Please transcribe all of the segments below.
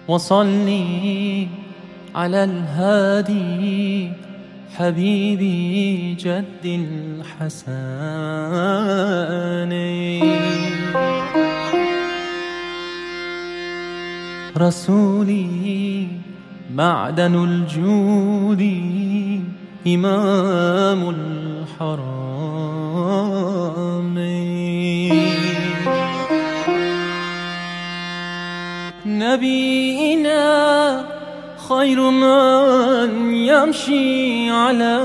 وصلي على الهادي حبيبي جد الحسن. رسولي معدن الجود إمام الحرمين. نبينا خير من يمشي على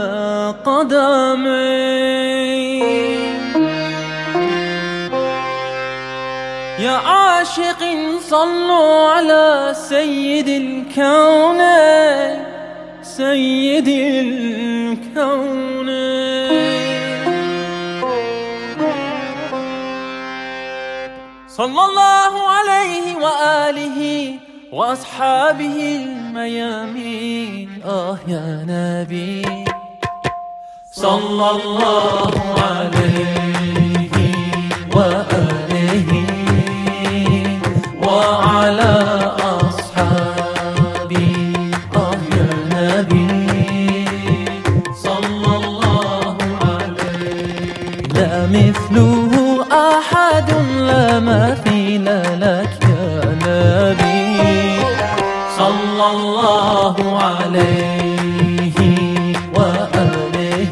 قدميه. يا عاشق صلوا على سيد الكونين، سيد الكونين. صلى الله عليه وآله وأصحابه الميامين. يا نبي صلى الله عليه وآله وعلى أصحابه. يا نبي صلى الله عليه. لا مثله أحد لا مثيل لك يا نبي صلى الله عليه وآله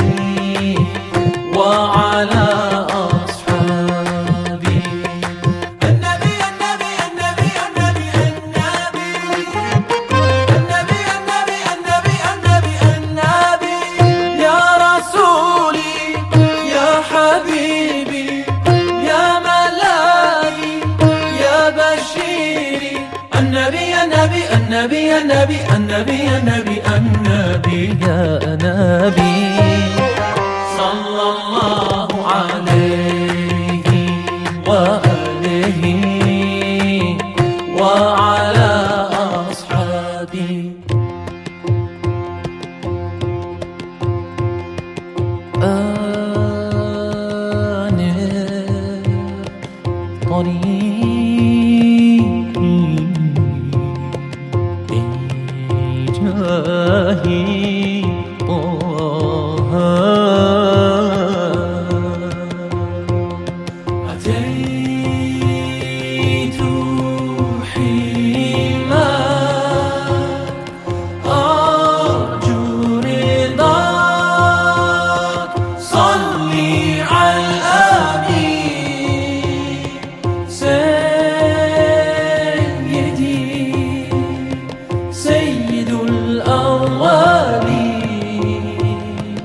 وعلى أصحابه. النبي النبي النبي النبي النبي النبي النبي النبي النبي النبي. يا رسولي يا حبيبي يا ملاذي يا بشيري. النبي النبي النبي النبي النبي النبي النبي يا نبي صلى الله عليه وآله وعلى أصحابه. طريقي طه أتيت حيما أرجو رضاك. صلي على الأمين سيدي سيد الأولين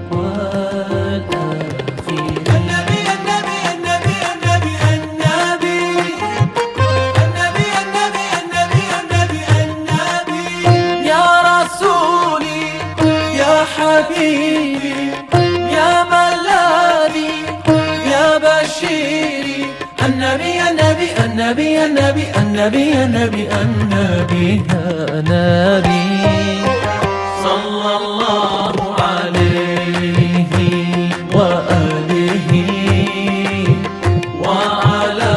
والآخرين. النبي النبي النبي النبي النبي النبي النبي النبي النبي النبي. يا رسولي يا حبيبي يا ملاذي يا بشيري. النبي النبي النبي النبي النبي النبي النبي يا نبي صلى الله عليه وآله وعلى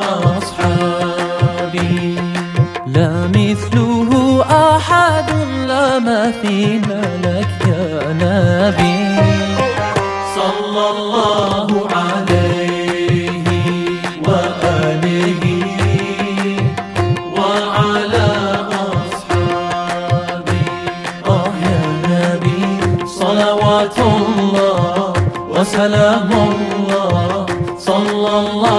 أصحابه. لا مثله أحد لا مثيل لك يا نبي صلى الله عليه وآله وعلى أصحابه. يا نبي صلوات الله وسلام الله صلى الله